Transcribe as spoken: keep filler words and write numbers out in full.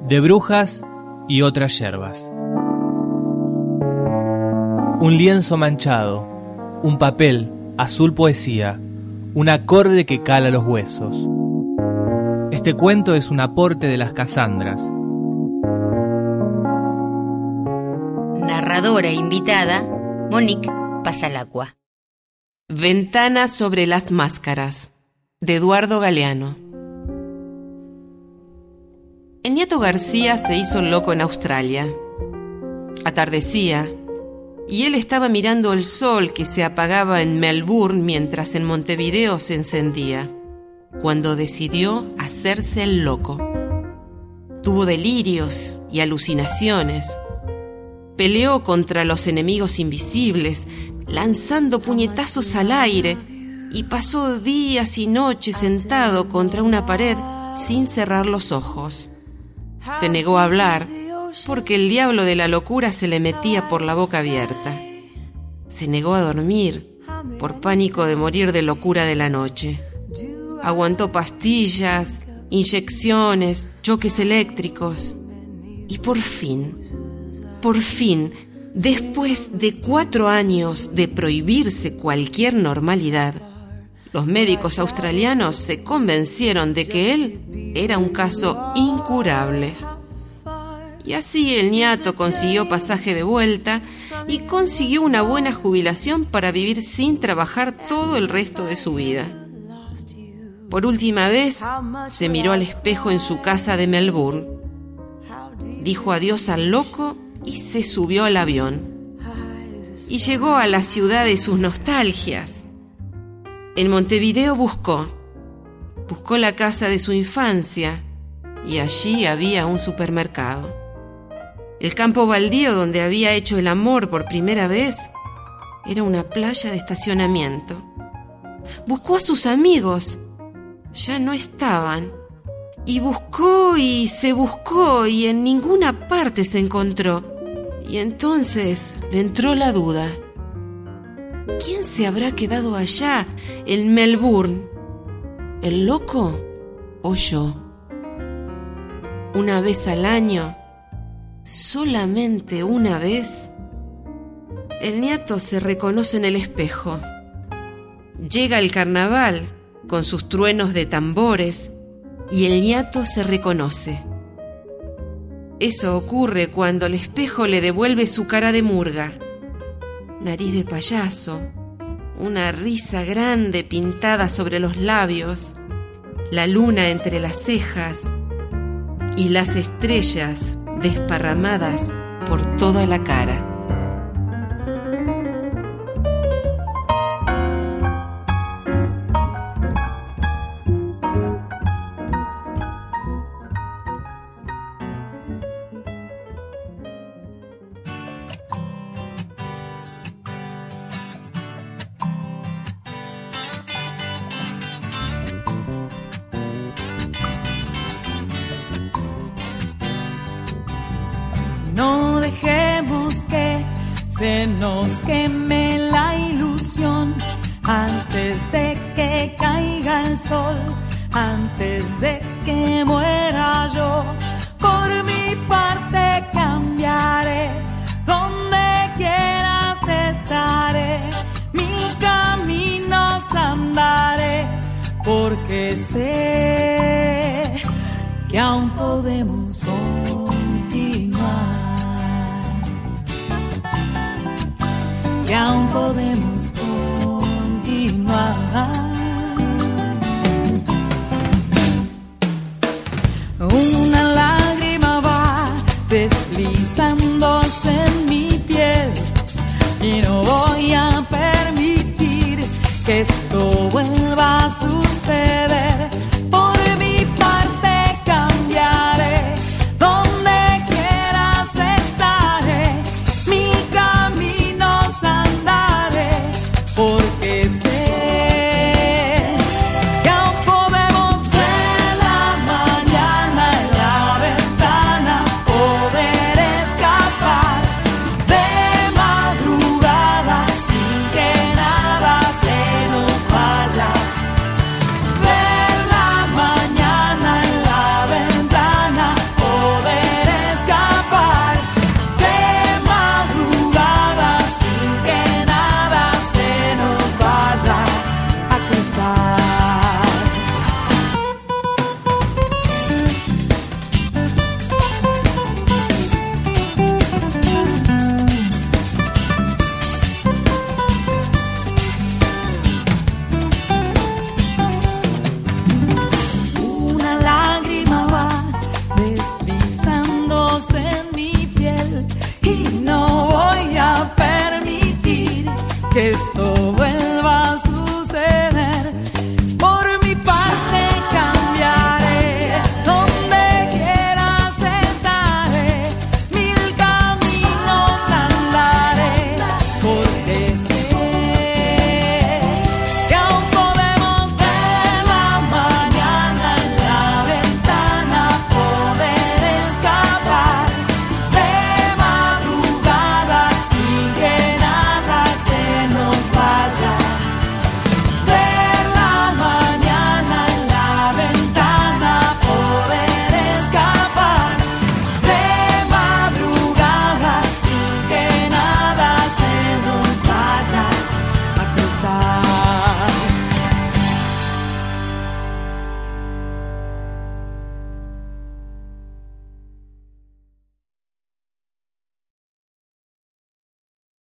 de brujas y otras yerbas. Un lienzo manchado, un papel, azul poesía, un acorde que cala los huesos. Este cuento es un aporte de las Casandras. Narradora invitada, Monique Pasalacqua. Ventana sobre las máscaras, de Eduardo Galeano. El nieto García se hizo loco en Australia. Atardecía, y él estaba mirando el sol que se apagaba en Melbourne mientras en Montevideo se encendía, cuando decidió hacerse el loco. Tuvo delirios y alucinaciones. Peleó contra los enemigos invisibles, lanzando puñetazos al aire, y pasó días y noches sentado contra una pared sin cerrar los ojos. Se negó a hablar porque el diablo de la locura se le metía por la boca abierta. Se negó a dormir por pánico de morir de locura de la noche. Aguantó pastillas, inyecciones, choques eléctricos. Y por fin, por fin, después de cuatro años de prohibirse cualquier normalidad, los médicos australianos se convencieron de que él era un caso incurable. Y así el niato consiguió pasaje de vuelta y consiguió una buena jubilación para vivir sin trabajar todo el resto de su vida. Por última vez, se miró al espejo en su casa de Melbourne. Dijo adiós al loco y se subió al avión. Y llegó a la ciudad de sus nostalgias. En Montevideo buscó, buscó la casa de su infancia y allí había un supermercado. El campo baldío donde había hecho el amor por primera vez era una playa de estacionamiento. Buscó a sus amigos, ya no estaban. Y buscó y se buscó y en ninguna parte se encontró. Y entonces le entró la duda. ¿Quién se habrá quedado allá, en Melbourne? ¿El loco o yo? Una vez al año, solamente una vez, el niato se reconoce en el espejo. Llega el carnaval con sus truenos de tambores y el niato se reconoce. Eso ocurre cuando el espejo le devuelve su cara de murga. Nariz de payaso, una risa grande pintada sobre los labios, la luna entre las cejas y las estrellas desparramadas por toda la cara. No dejemos que se nos queme la ilusión antes de que caiga el sol, antes de que muera yo. Por mi parte cambiaré, donde quieras estaré, mil caminos andaré, porque sé que aún podemos continuar. Que aún podemos continuar. Una lágrima va deslizándose en mi piel y no voy a permitir que esto vuelva a suceder.